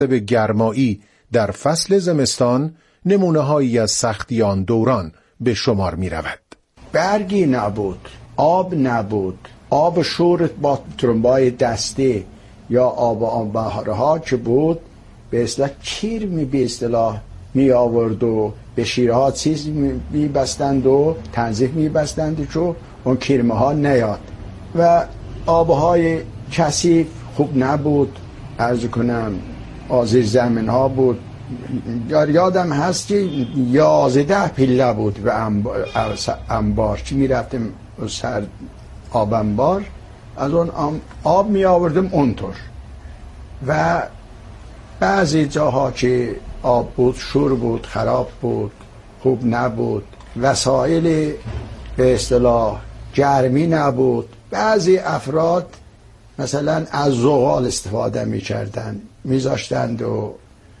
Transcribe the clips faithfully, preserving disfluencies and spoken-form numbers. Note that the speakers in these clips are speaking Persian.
به گرمایی در فصل زمستان نمونه هایی از سختی آن دوران به شمار می رود. برگی نبود، آب نبود، آب شور با ترمبای دستی یا آب آن بهارها که بود به اصطلاح کیر می به اصطلاح می آورد و به شیرها چیز می بستند و تنظیف می بستند چون اون کیرمه ها نیاد و آبهای کثیف خوب نبود. عرض کنم آذر زمین ها بود. یادم هست که یازده پله بود و انبار چی می رفتیم سر آب انبار از اون آب می آوردم اونطور و بعضی جاها که آب بود شور بود، خراب بود، خوب نبود، وسایل به اصطلاح گرمی نبود. بعضی افراد مثلا از زغال استفاده می کردن می زاشتند و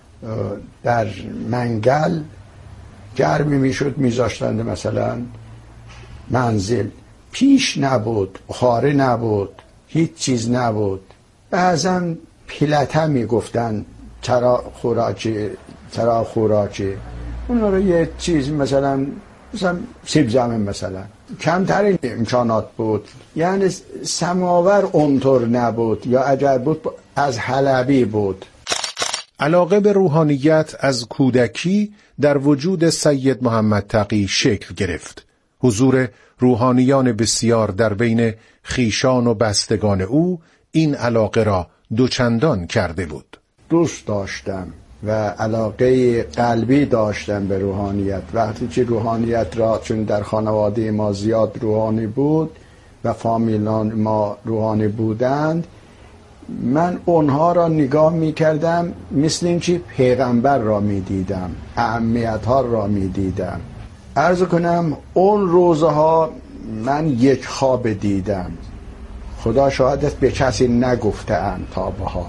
در منگل گرمی می شد می زاشتند مثلا منزل پیش نبود، بخاره نبود، هیچ چیز نبود. بعضا پیلته می گفتن چرا خوراکی چرا خوراکی اون رو یه چیز مثلا مثلا سیب زمین مثلا کمترین امکانات بود. یعنی سماور اونطور نبود یا اگر بود از حلبی بود. علاقه به روحانیت از کودکی در وجود سید محمد تقی شکل گرفت. حضور روحانیان بسیار در بین خیشان و بستگان او این علاقه را دوچندان کرده بود. دوست داشتم و علاقه قلبی داشتم به روحانیت. وقتی که روحانیت را چون در خانواده ما زیاد روحانی بود و فامیلان ما روحانی بودند من اونها را نگاه می کردم مثل اینکه پیغمبر را می دیدم، اهمیت ها را می دیدم. عرض کنم اون روزها من یک خواب دیدم، خدا شاهدت به کسی نگفته ام تا بها.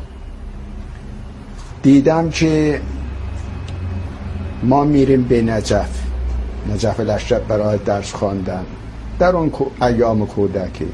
دیدم که ما میریم به نجف نجف الاشرف برای درس خواندن. در اون ایام کودکی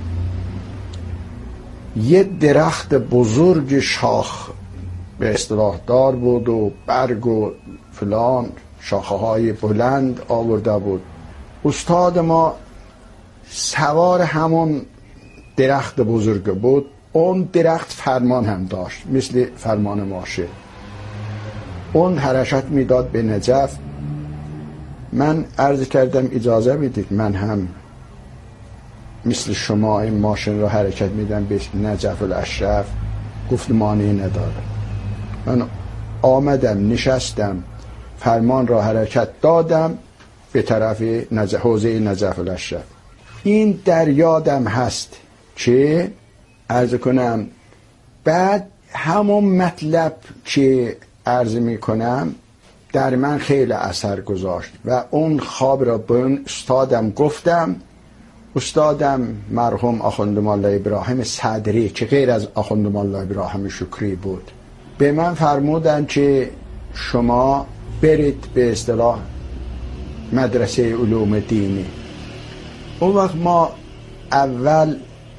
یه درخت بزرگ شاخ به اصطلاح دار بود و برگ و فلان شاخه های بلند آورده بود. استاد ما سوار همون درخت بزرگ بود. اون درخت فرمان هم داشت مثل فرمان ماشه. اون حرکت میداد به نجف. من عرض کردم اجازه میدید من هم مثل شما این ماشین رو حرکت میدم به نجف الاشرف. گفت مانعی نداره. من آمدم نشستم فرمان را حرکت دادم به طرف نجف، حوزه نجف الاشرف. این در یادم هست که عرض کنم بعد همون مطلب که عرض میکنم در من خیلی اثر گذاشت و اون خواب را به اون استادم گفتم. استادم مرحوم آخوند مولا ابراهیم صدری که غیر از آخوند مولا ابراهیم شکری بود به من فرمودن که شما برید به اصطلاح مدرسه علوم دینی. اون وقت ما اول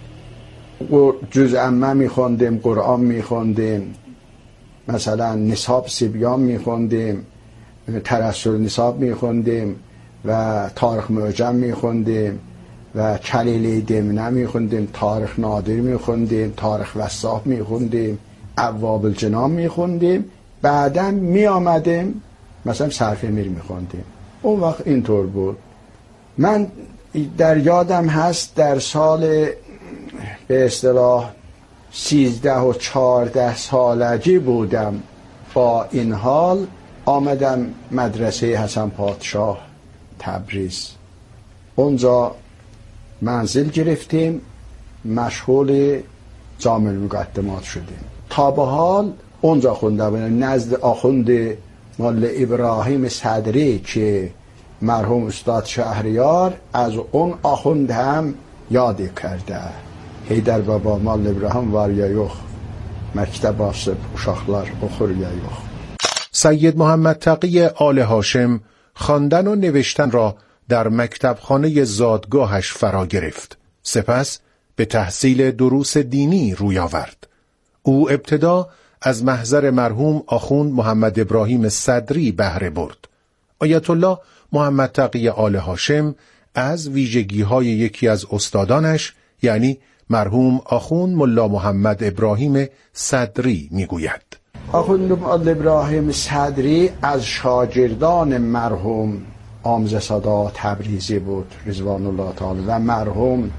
جز عمه میخوندیم، قرآن میخوندیم، مثلا نصاب سیبیان میخوندیم، ترسل نصاب میخوندیم و تاریخ معجم میخوندیم و کلیله دمنه میخوندیم، تاریخ نادر میخوندیم، تاریخ وصاف میخوندیم، ابواب الجنان میخوندیم. بعدم میآمدیم مثلا صرف میر میخوندیم. اون وقت اینطور بود. من در یادم هست در سال به اصطلاح سیزده و چهارده سالگی بودم. با این حال آمدم مدرسه حسن پادشاه تبریز. اونجا منزل گرفتیم، مشغول جامع مقدمات شدیم. تا به حال اونجا خونده بودم نزد آخوند مولا ابراهیم صدری که مرحوم استاد شهریار از اون آخوند هم یاد کرده. حیدر بابا مولا ابراهیم var ya yox مکتب آسب uşaqlar oxur ya yox. سید محمد تقی آل هاشم خواندن و نوشتن را در مکتبخانه زادگاهش فرا گرفت. سپس به تحصیل دروس دینی روی آورد. او ابتدا از محضر مرحوم آخوند محمد ابراهیم صدری بهره برد. آیت الله محمد تقی آل هاشم از ویژگی‌های یکی از استادانش یعنی مرحوم آخوند ملا محمد ابراهیم صدری میگوید: آخوند ملا ابراهیم صدری از شاگردان مرحوم عامض سادات تبریزی بود رضوان الله تعالی و مرحوم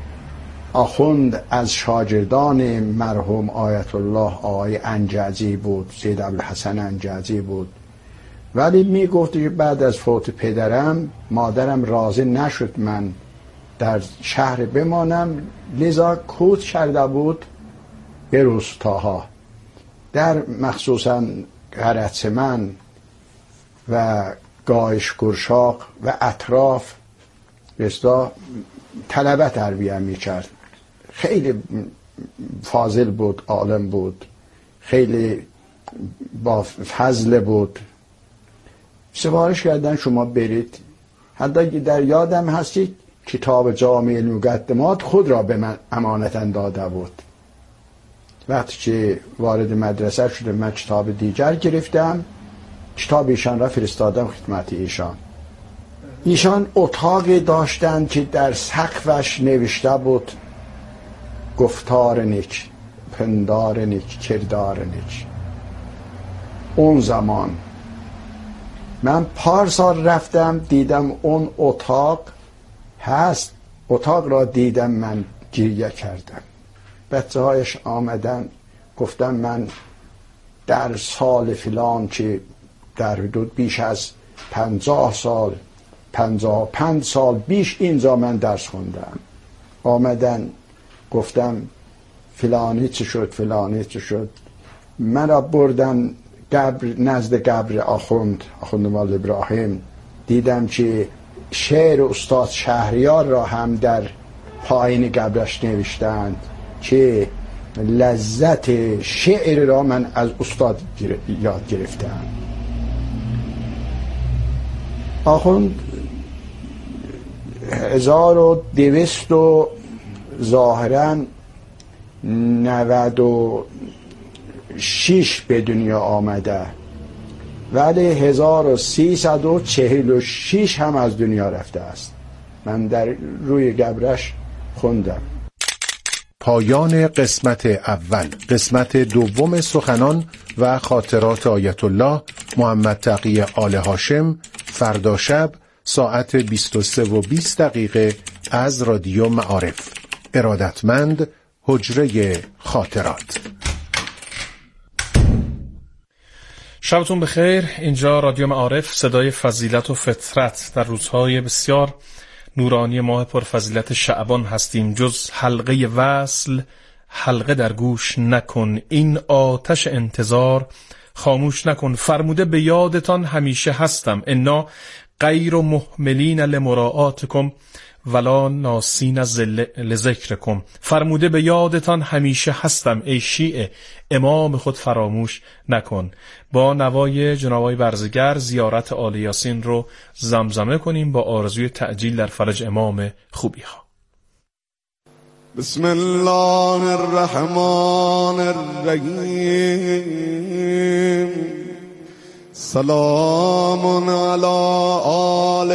آخوند از شاگردان مرحوم آیت الله آقای انجعزی بود، سید ابوالحسن انجعزی بود. ولی می گفت که بعد از فوت پدرم مادرم راضی نشد من در شهر بمانم، لذا کوچ کرده بود به روستاها، در مخصوصا غرتسمن و گایش گرشاق و اطراف بستا طلبه تربیه می کرد. خیلی فاضل بود، عالم بود، خیلی با فضل بود. سفارش کردن شما برید. حتی در یادم هستی کتاب جامع المقدمات خود را به من امانتا داده بود. وقتی که وارد مدرسه شده من کتاب دیگر گرفتم، کتاب ایشان را فرستادم خدمت ایشان. ایشان اتاقی داشتند که در سقفش نوشته بود گفتار نیک، پندار نیک، کردار نیک. اون زمان من پارسال رفتم دیدم اون اتاق هست، اتاق را دیدم من گریه کردم. بچه هایش آمدن گفتم من در سال فلان که در حدود بیش از پنجاه سال پنجاه پنج سال بیش اینجا من درس خوندم. آمدن گفتم فلانی چه شد فلانی چه شد. من را بردن قبر، نزد قبر آخوند آخوند مال ابراهیم. دیدم که شعر استاد شهریار را هم در پایین قبرش نوشتند که لذت شعر را من از استاد یاد گرفتم. آخوند هزار و دویست و ظاهراً نود و شش به دنیا آمده، ولی هزار و سیصد و چهل و شش هم از دنیا رفته است. من در روی قبرش خوندم. پایان قسمت اول. قسمت دوم سخنان و خاطرات آیت الله محمد تقی آل هاشم فردا شب ساعت بیست و سه و بیست دقیقه از رادیو معارف. ارادتمند حجره خاطرات. شبتون بخیر. اینجا رادیو معارف، صدای فضیلت و فطرت. در روزهای بسیار نورانی ماه پرفضیلت شعبان هستیم. جز حلقه وصل حلقه در گوش نکن، این آتش انتظار خاموش نکن. فرموده به یادتان همیشه هستم، انا غیر محملین لمراعاتکم ولا ناسین لذکرکم. فرموده به یادتان همیشه هستم، ای شیعه امام خود فراموش نکن. با نوای جناب آقای برزگر زیارت آل یاسین رو زمزمه کنیم با آرزوی تعجیل در فرج امام خوبی ها. بسم الله الرحمن الرحیم. سلام علی آل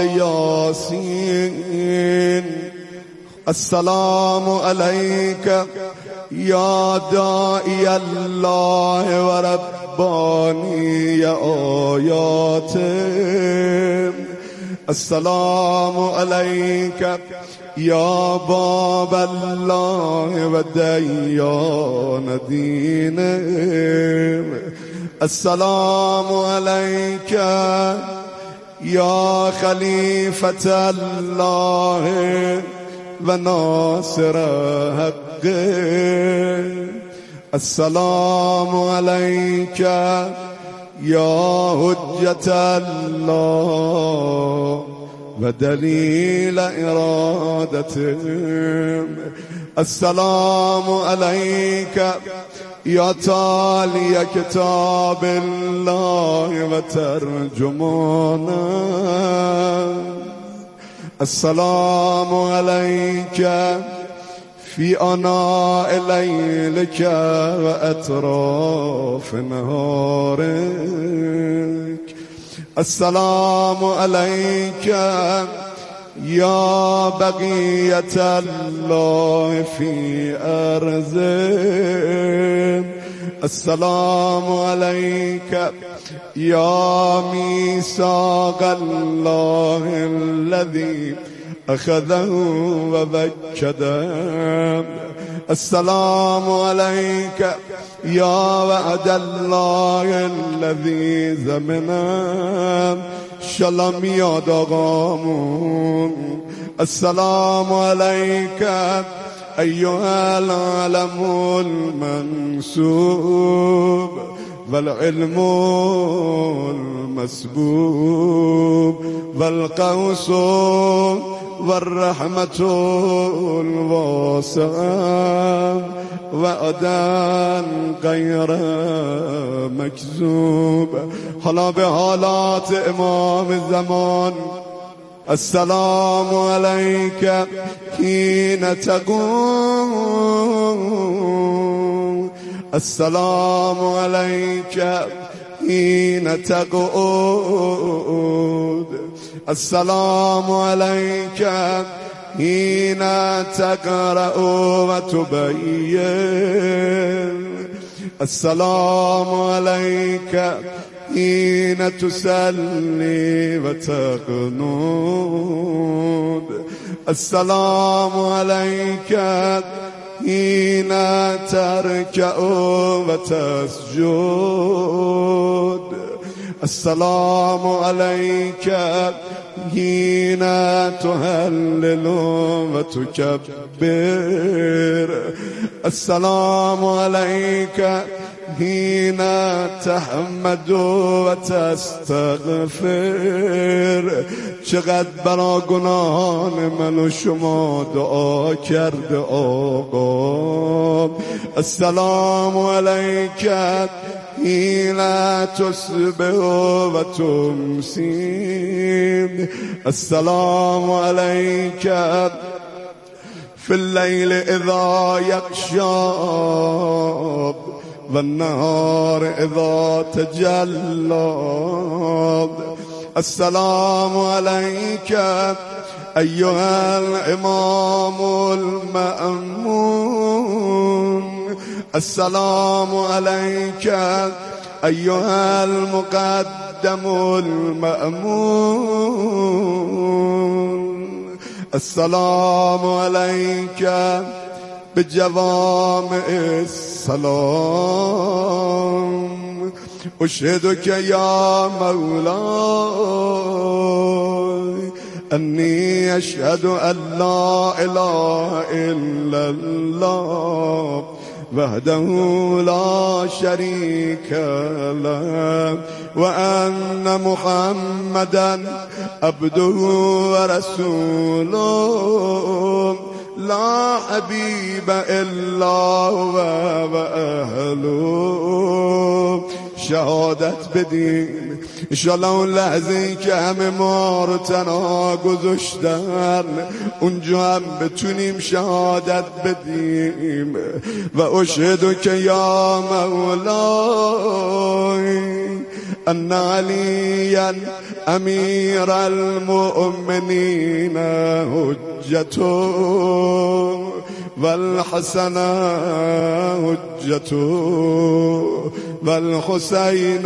یاسین. السلام علیک یا داعی الله و ربانی آیات. السلام علیک یا باب الله و دیان دینه. السلام علیک یا خلیفة الله و ناصر حق. السلام علیک یا حجت الله و دلیل ارادته. السلام علیک یا تالی کتاب الله و ترجمانه. السلام علیک في آناء ليلك وأطراف نهارك. السلام عليك يا بقية الله في أرضه. السلام عليك يا ميثاق الله الذي أخذه وبكده. السلام عليك يا وعد الله الذي زمنا شلم يادغامون. السلام عليك أيها العالم المنسوب والعلم المسبوب والقوس والرحمة الواسعة وعدن غير مكذوب. حالا به حالات امام زمان. السلام عليك حين تقوم. السلام عليك حين تقعد. السلام عليك حين تقرأ وتبين. السلام عليك حين تسلي وتقنود. السلام عليك حين تركع وتسجد. السلام عليك حين تهلل وتكبر. السلام عليك حين تحمد وتستغفر. چقدر برا گناهان من و شما دعا کرد آقا. السلام عليك حين تصبح وتمسي. السلام عليك في الليل إذا يغشى والنهار إذا تجلى. السلام عليك أيها الإمام المأمون. السلام عليك أيها المقدم المأمون. السلام عليك بجوامع السلام. أشهدك يا مولاي أني أشهد أن لا إله إلا الله وحده لا شريك له وأن محمدا عبده ورسوله لا حبيب إلا هو وأهله. شهادت بدیم انشالله اون لحظه‌ای که همه ما رو تنها گذاشتن اونجا هم بتونیم شهادت بدیم. و اشهدو که یا مولای ان علیا امیر المؤمنین حجتو والحسن حجتو والحسين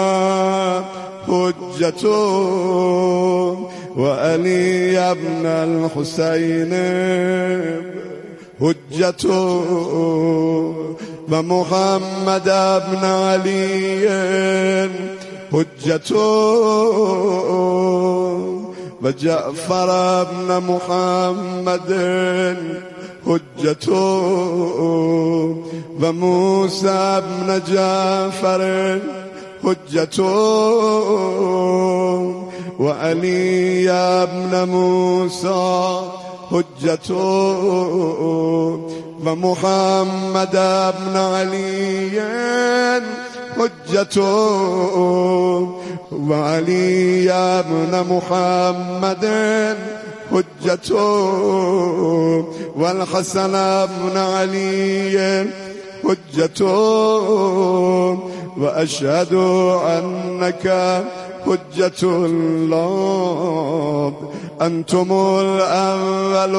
حجتو وعلي ابن الحسين حجتو ومحمد ابن علي حجتو وجعفر ابن محمد حجتو وموسى ابن جعفر حجتو وعلي ابن موسى حجتو ومحمد ابن علي حجتو وعلي ابن محمد حجته والحسن ابن علي حجته وأشهد أنك حجة الله أنتم الأول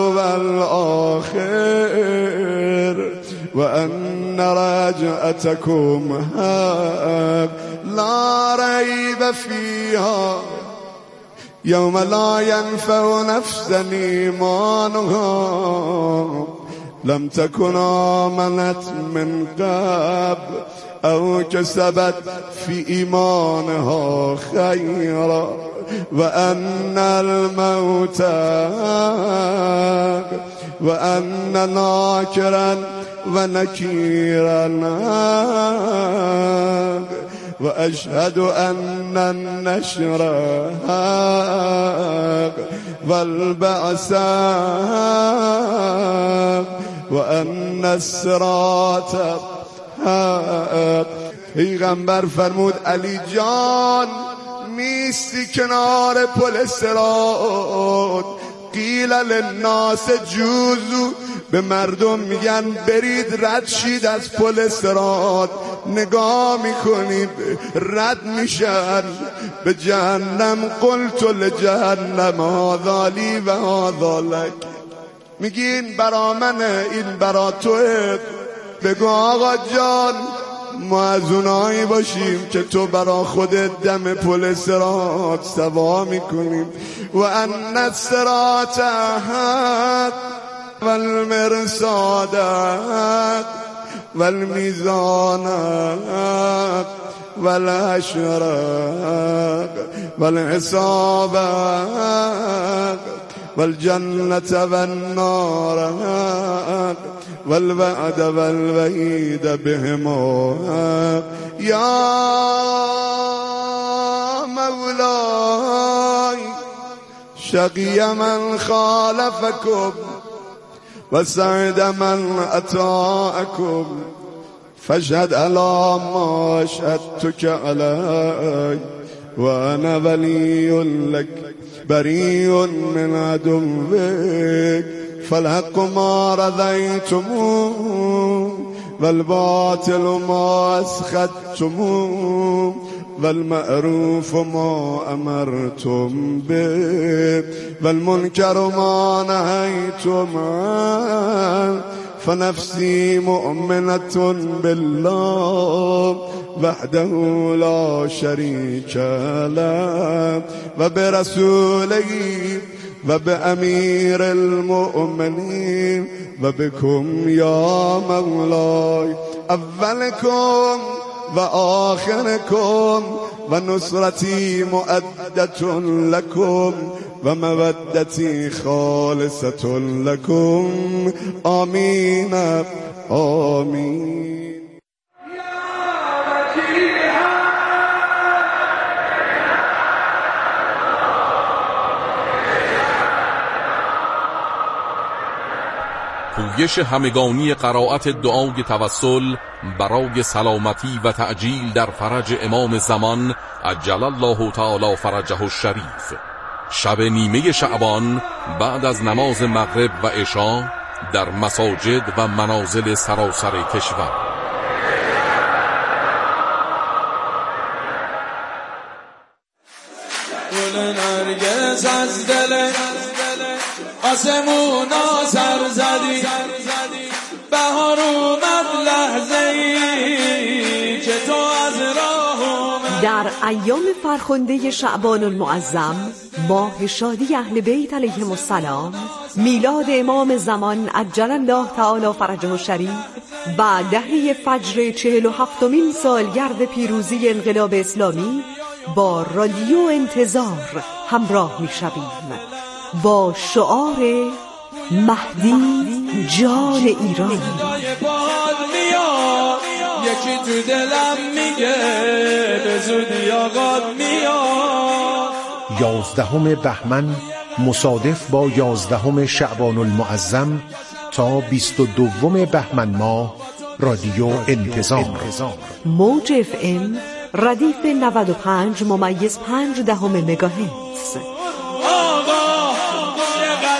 والآخر وأن رجعتكم حق لا ريب فيها يوم لا ينفع نفسا إيمانها لم تكن آمنت من قبل أو كسبت في إيمانها خيرا وأن الموت وأن ناكرا ونكيرا وأشهد أن النشر والبعث وأن الصراط پیغمبر فرمود علی جان میستی کنار پل صراط قیل للناس جوزو به مردم میگن برید رد شید از پل صراط نگاه میکنید رد میشن به جهنم قلت لجهنم هذا لی و هذا لک میگین برا منه این برا توه بگو آقا جان ما از اونایی باشیم که تو برا خودت دم پل صراط سوا میکنیم و ان الصراط حق والمرصاد حق والمیزان حق والحشر حق والحساب حق والجنة والنار حق والوعد والوعید بهما یا مولای شقی من خالفکم و سعد من اطاعکم فاشهد علی ما اشهدتک علی و انا ولی لک بریء من عدوک فالحق ما رضيتموه والباطل ما اسخطتموه والمعروف ما امرتم به والمنكر ما نهيتم عنه فنفسي مؤمنة بالله وحده لا شريك له وبرسوله وبأمير المؤمنين وبكم يا مولاي أولكم وآخركم ونصرتي مؤدة لكم ومودتي خالصة لكم آمين آمين. پویش همگانی قرائت دعای توسل برای سلامتی و تعجیل در فرج امام زمان عجل الله تعالی فرجه الشریف شب نیمه شعبان بعد از نماز مغرب و عشا در مساجد و منازل سراسر کشور. گل نرگس از دل آسمونا سر زدی بهار اومد لحظه‌ای که تو از راه اومد. در ایام فرخنده شعبان المعظم ماه شادی اهل بیت علیهم السلام، میلاد امام زمان عجل الله تعالی فرجه الشریف و دهه فجر چهل و هفتمین سالگرد پیروزی انقلاب اسلامی با رادیو انتظار همراه می شویم با شعار مهدی جان ایران. یکی تو دلم میگه به زودی آقاد میاد. یازدهم بهمن مصادف با یازدهم شعبان المعظم تا بیست و دوم بهمن ماه رادیو انتظار. موج اف ام ردیف نود و پنج ممیز پنج دهم مگاهرتز. آقا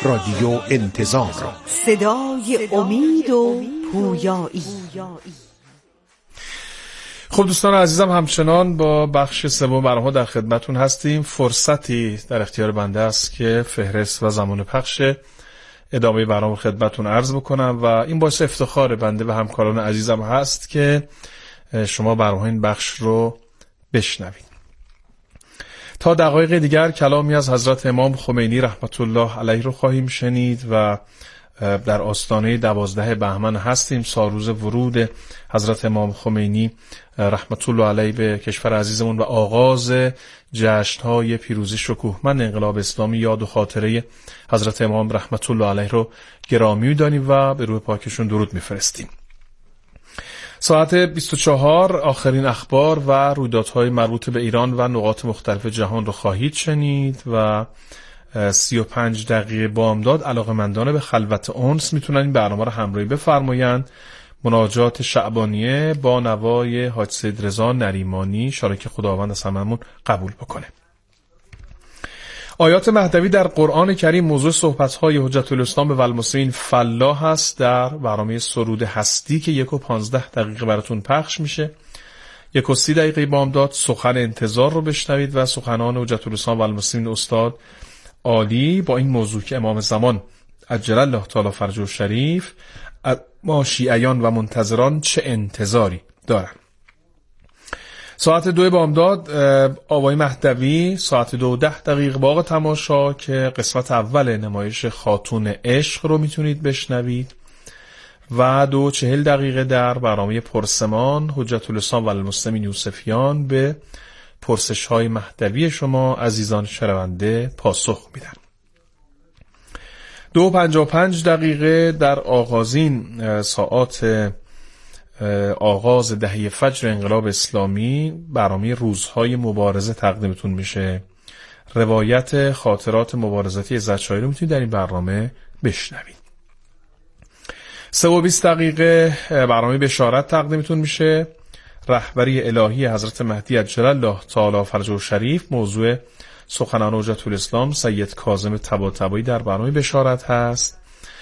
رادیو انتظار، صدای امید و پویایی. خب دوستان عزیزم، همچنان با بخش سوم برنامه در خدمتون هستیم. فرصتی در اختیار بنده است که فهرست و زمان پخش ادامه برنامه خدمتون عرض بکنم و این باعث افتخار بنده و همکاران عزیزم هست که شما برنامه این بخش رو بشنوید. تا دقایق دیگر کلامی از حضرت امام خمینی رحمت الله علیه رو خواهیم شنید و در آستانه دوازده بهمن هستیم، سالروز ورود حضرت امام خمینی رحمت الله علیه به کشور عزیزمون و آغاز جشن‌های پیروزی شکوهمند انقلاب اسلامی. یاد و خاطره حضرت امام رحمت الله علیه رو گرامی می‌دانیم و به روح پاکشون درود می‌فرستیم. ساعت بیست و چهار آخرین اخبار و رویدادهای مربوط به ایران و نقاط مختلف جهان رو خواهید شنید و سی و پنج دقیقه بامداد علاقه‌مندان به خلوت انس میتونن این برنامه رو همراهی بفرمایند. مناجات شعبانیه با نوای حاج سید رضا نریمانی، شاره که خداوند از هممون قبول بکنه. آیات مهدوی در قرآن کریم موضوع صحبت‌های حجت الاسلام و المسلمین فلاح هست در برنامه سرود هستی که یک و پانزده دقیقه براتون پخش میشه. یک و سی دقیقه بامداد سخن انتظار رو بشنوید و سخنان حجت الاسلام و المسلمین استاد عالی با این موضوع که امام زمان عجل الله تعالی فرجه الشریف ما شیعیان و منتظران چه انتظاری دارن. ساعت دو بامداد آوای مهدوی، ساعت دو ده دقیقه باغ تماشا که قسمت اول نمایش خاتون عشق رو میتونید بشنوید و دو چهل دقیقه در برنامه پرسمان حجت الاسلام و المسلمین یوسفیان به پرسش های مهدوی شما عزیزان شنونده پاسخ میدن. دو پنجاه و پنج دقیقه در آغازین ساعات آغاز دهه فجر انقلاب اسلامی برنامه روزهای مبارزه تقدیمتون میشه. روایت خاطرات مبارزاتی عزتشاهی رو میتونید در این برنامه بشنوید. سه و بیست دقیقه برنامه بشارت تقدیمتون میشه. رهبری الهی حضرت مهدی عجل الله تعالی فرجه الشریف موضوع سخنان حجت الاسلام سید کاظم طباطبایی در برنامه بشارت هست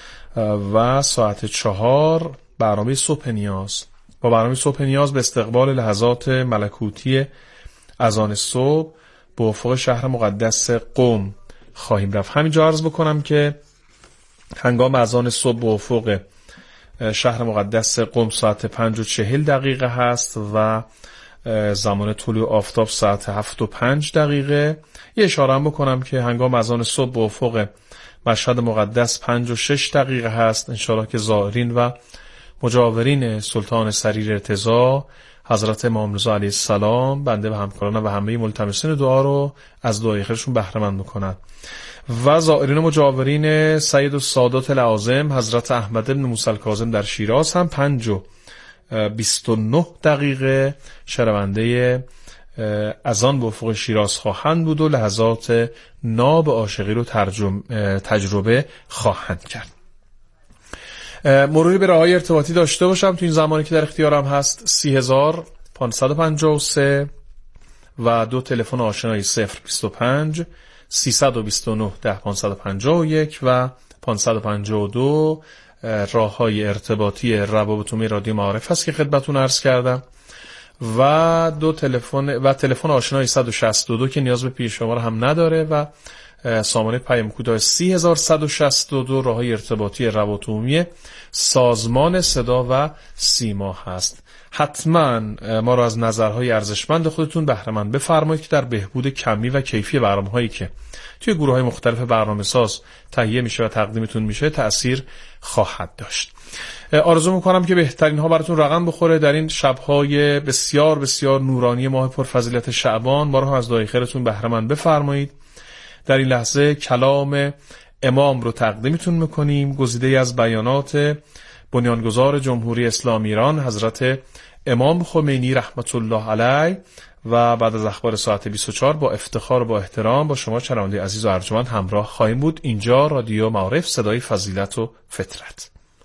و ساعت چهار برنامه صبح نیاز. با برنامه صبح نیاز به استقبال لحظات ملکوتی اذان صبح به افق شهر مقدس قم خواهیم رفت. همینجا عرض بکنم که هنگام اذان صبح به افق شهر مقدس قم ساعت پنج و چهل دقیقه هست و زمان طلوع آفتاب ساعت هفت و پنج دقیقه. یه اشاره هم بکنم که هنگام اذان صبح به افق مشهد مقدس پنج و شش دقیقه هست. انشاءالله که زائرین و مجاورین سلطان سریر ارتضا حضرت امام رضا علیه السلام بنده و همکاران و همه ملتمسین دعا رو از دعای خیرشون بهره مند بکنن و زائرین و مجاورین سید السادات العاظم حضرت احمد بن موسی الکاظم در شیراز هم پنج و بیست و نه دقیقه شنونده اذان به افق شیراز خواهند بود و لحظات ناب عاشقی رو تجربه خواهند کرد. مروری به راههای ارتباطی داشته باشم تو این زمانی که در اختیارم هست. سی هزار پانصد و پنجاه و سه و دو تلفن آشنایی صفر بیست و پنج سیصد و بیست و نه ده پانصد و پنجاه و یک و پانصد و پنجاه و دو راههای ارتباطی روابطومی رادیو معارف هست که خدمتتون عرض کردم و دو تلفن و تلفن آشنایی صد و شصت و دو که نیاز به پیش شماره هم نداره و سامانه پیام کوتاه سی هزار صد و شصت و دو راههای ارتباطی روابط عمومی سازمان صدا و سیما هست. حتما ما را از نظرهای ارزشمند خودتون بهره مند بفرمایید که در بهبود کمی و کیفی برنامه‌هایی که توی گروه‌های مختلف برنامه‌ساز تهیه میشه و تقدیمتون میشه تأثیر خواهد داشت. آرزو میکنم که بهترین ها براتون رقم بخوره در این شب‌های بسیار بسیار نورانی ماه پرفضیلت شعبان. ما را از دعای خیرتون بهره مند بفرمایید. در این لحظه کلام امام رو تقدیمتون میکنیم، گزیده از بیانات بنیانگذار جمهوری اسلامی ایران حضرت امام خمینی رحمت الله علیه و بعد از اخبار ساعت بیست و چهار با افتخار و با احترام با شما شنونده عزیز و ارجمند همراه خواهیم بود. اینجا رادیو معارف، صدای فضیلت و فطرت.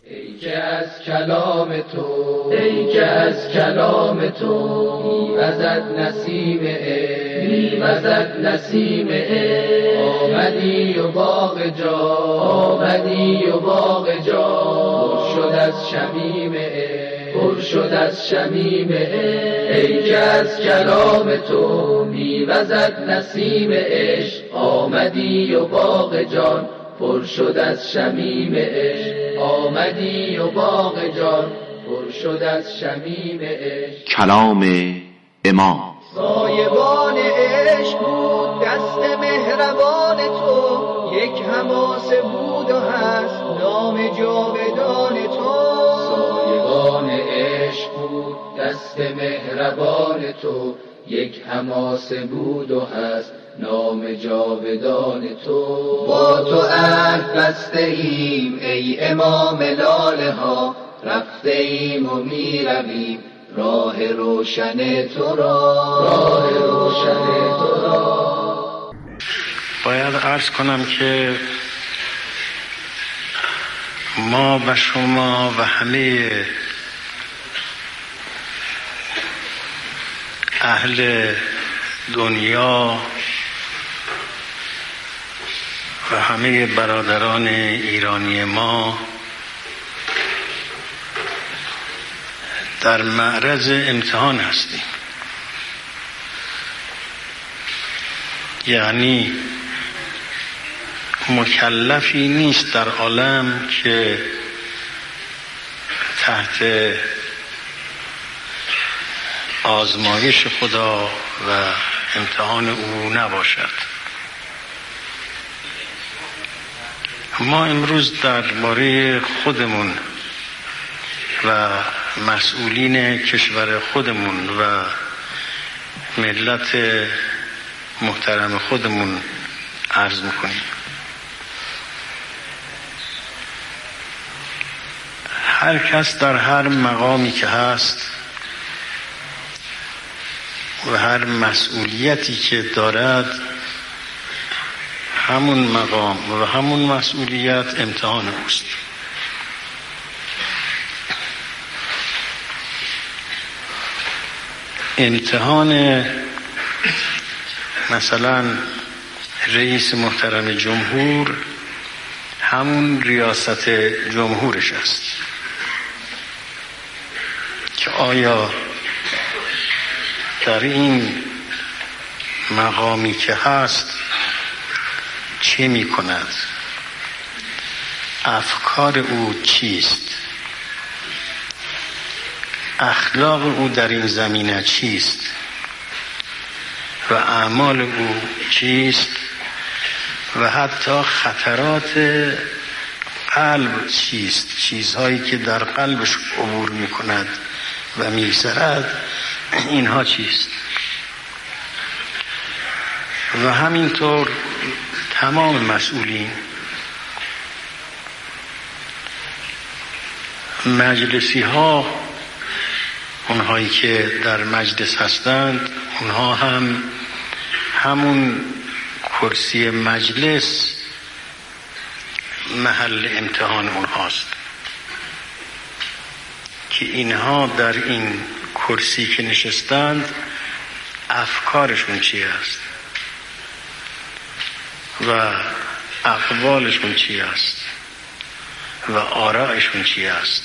ای که از کلام تو ای که از کلام تو میوزد نسیم عشق میوزد نسیم عشق آمدی و باغ جا آمدی و باغ جا پر شد از شمیم عشق پر شد از شمیم عشق ای که از کلام تو میوزد نسیم عشق آمدی و باغ جان پر شد از شمیم عشق آمدی و باغ جان پر شد از شمیم عشق. کلام امام سایبان عشق بود دست مهربان تو، یک حماسه بود و هست نام جاودان تو. سایبان عشق بود دست مهربان تو، یک حماسه بود و هست نام جاودان تو. با تو عهد بسته ایم ای امام لاله ها، رفته ایم و می رویم راه روشن تو را، راه روشن تو را. باید عرض کنم که ما و شما و همه اهل دنیا و همه برادران ایرانی ما در معرض امتحان هستیم. یعنی مکلفی نیست در عالم که تحت آزمایش خدا و امتحان او نباشد. ما امروز درباره خودمون و مسئولین کشور خودمون و ملت محترم خودمون عرض میکنیم. هر کس در هر مقامی که هست و هر مسئولیتی که دارد، همون مقام و همون مسئولیت امتحان اوست. امتحان مثلا رئیس محترم جمهور همون ریاست جمهورش است که آیا در این مقامی که هست چه می کند، افکار او چیست، اخلاق او در این زمینه چیست و اعمال او چیست و حتی خطرات قلب چیست، چیزهایی که در قلبش عبور می کند و می گذرد، اینها چیست. و همینطور تمام مسئولین، مجلسی ها، اونهایی که در مجلس هستند، اونها هم همون کرسی مجلس محل امتحان اونهاست که اینها در این کرسی که نشستند افکارشون چی است و اقوالشون چی است و آرائشون چی است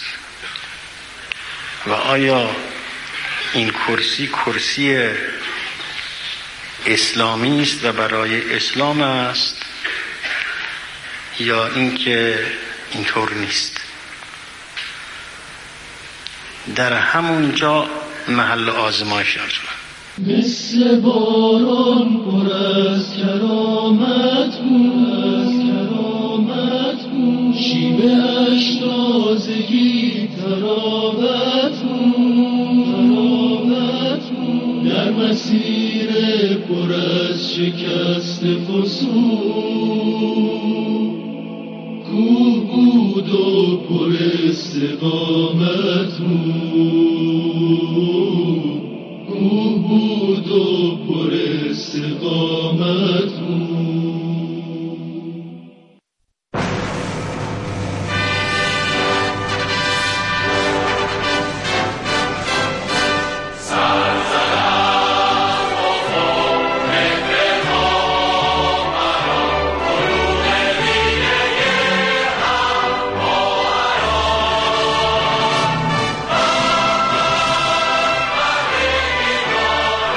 و آیا این کرسی کرسی اسلامی است و برای اسلام است یا اینکه اینطور نیست. در همون جا محل آزمایش است. مثل باران پر از کرامت بود، از کرامت بود، شیوه‌اش تازگی تراوت بود، تراوت بود، در مسیر پر از شکست فسون کوه بود و پر استقامت بود، کوه بود و پر استقامت بود.